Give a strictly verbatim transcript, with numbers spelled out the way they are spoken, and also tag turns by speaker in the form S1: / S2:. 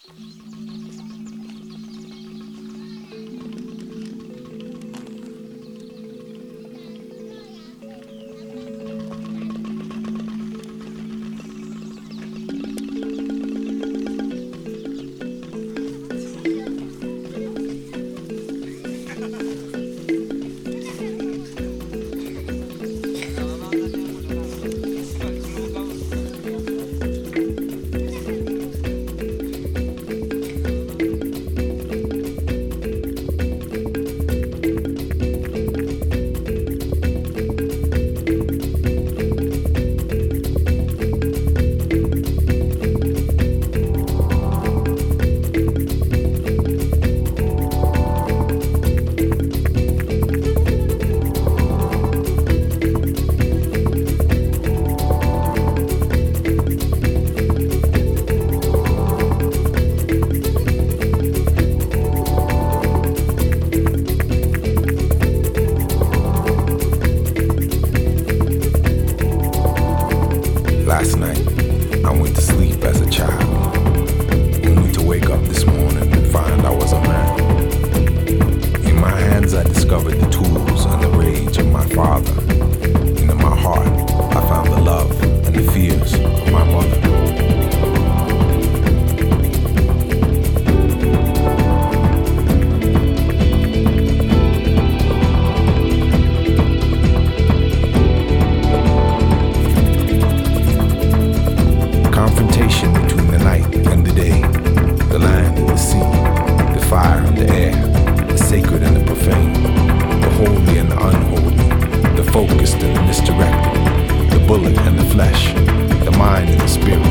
S1: Last night, I went to sleep as a child, only to wake up this morning and find I was a man. In my hands I discovered the tools and the rage of my father, and in my heart I found the love and the fears of my mother. Confrontation between the night and the day, the land and the sea, the fire and the air, the sacred and the profane, the holy and the unholy, the focused and the misdirected, the bullet and the flesh, the mind and the spirit,